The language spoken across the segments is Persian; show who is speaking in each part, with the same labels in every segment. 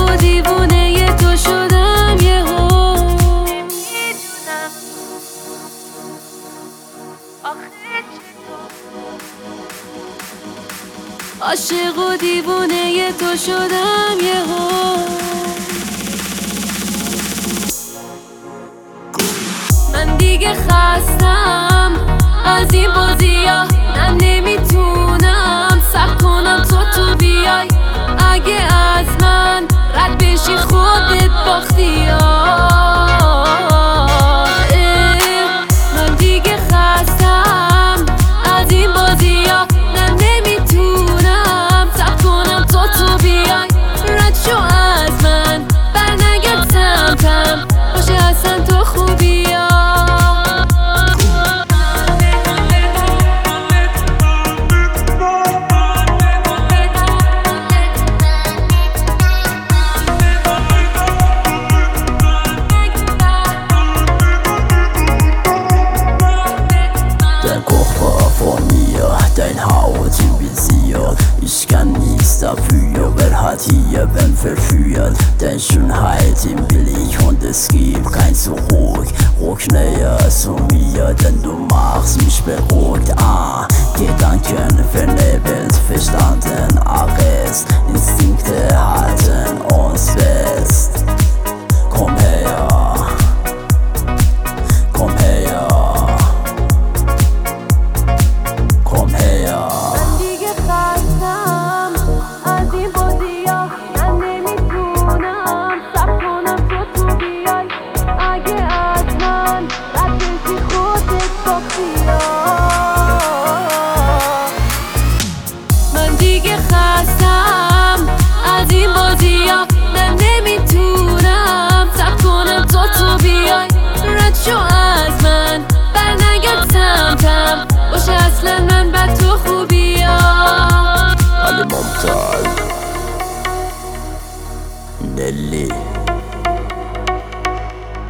Speaker 1: و دیوونه تو شدم یهو. عاشق و دیوونه تو شدم یهو. من دیگه خستم از این بازی‌ها، من نمیتونم صبر کنم تو بیای. اگه از من رد بشی خودت باختی ها. من دیگه خستم از این بازی‌ها، من نمیتونم صبر کنم تو بیای. رد شو از من برنگرد سمتم، باشه اصلا تو خوبی ها.
Speaker 2: Dein Haut impulsiert, ich kann nichts dafür. Wer hat hier wen verführt? Deine Schönheit im Billig und es gibt kein Zurück. Ruck näher zu mir, denn du machst mich beruhigt. Gedanken vernebelt, Verstanden Arrest. Instinkte halten uns fest. Komm her, komm her.
Speaker 1: من دیگه خستم از این بازی‌ها، من نمیتونم صبر کنم تو بیای. رد شو از من برنگرد سمتم، باشه اصلا من بد تو خوبی ها.
Speaker 2: Ali Montal Nelly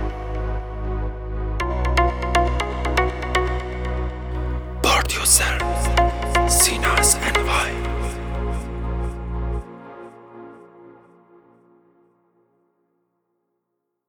Speaker 3: پاردیوسر